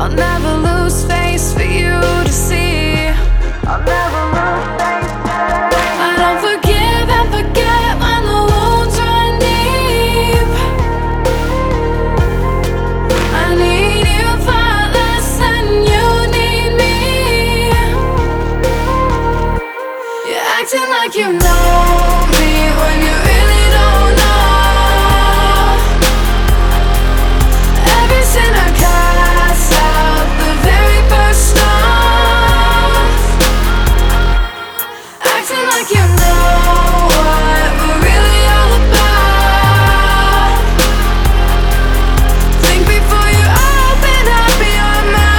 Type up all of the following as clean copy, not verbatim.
I'll never lose face for you to see. I'll never lose face. I don't forgive and forget when the wounds run deep. I need you far less than you need me. You're acting like you know me when you really don't know. Every sin I cast out the very first stone. Acting like you know what we're really all about. Think before you open up your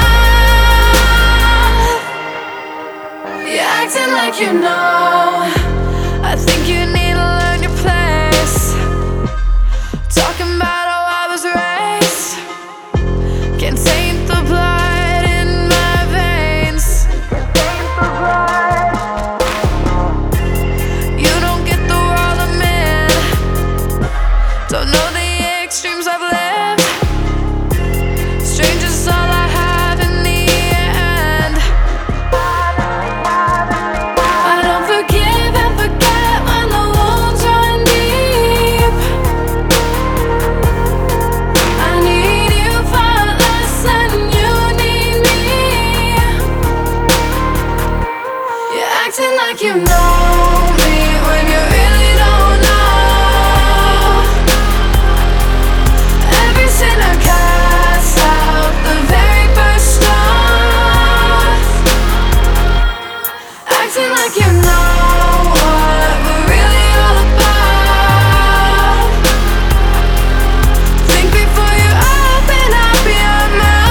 mouth. You're acting like you know. I think you need to learn your place. Talking about how I was raised can taint the blood in my veins. You don't get the world I'm in. Don't know the extremes I've lived. Strangers all I have in the end. I don't forgive and forget when the wounds run deep. I need you far less than you need me. You're acting like you know me when you really don't know. Every sin I cast out the very first stone. Acting like you know what we're really all about. Think before you open up your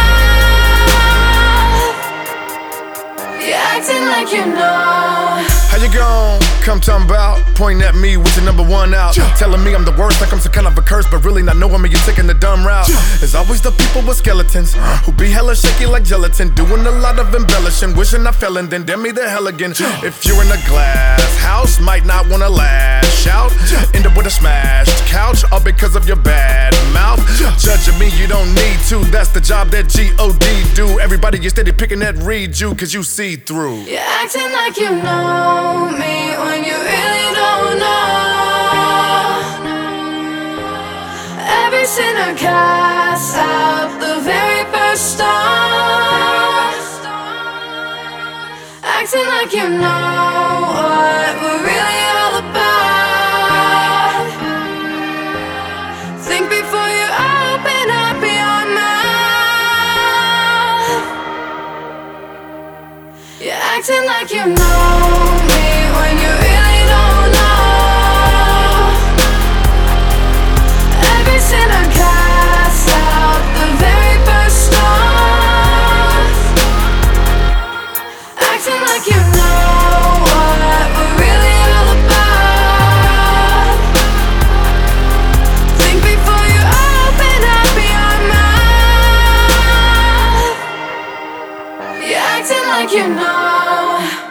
mouth. You're acting like you know. How you gon' come talking about? Pointing at me with your number one out. Telling me I'm the worst, like I'm some kind of a curse, but really not knowing me, you're taking the dumb route. There's always the people with skeletons who be hella shaky like gelatin, doing a lot of embellishing, wishing I fell and then damn me the hell again. If you're in a glass house, might not wanna lash out. End up with a smashed couch, all because of your bad mouth. Judging me, you don't need to. That's the job that G.O.D. do. Everybody is steady picking at read you, cause you see through. You're acting like you know me when you really don't know. Every sin I cast out the very first stone. Acting like you know what we're really all about. Think before you open up your mouth. You're acting like you know me when you really don't know. Every sin I cast out the very first stone. Acting like you know what we're really all about. Think before you open up your mouth. You're acting like you know.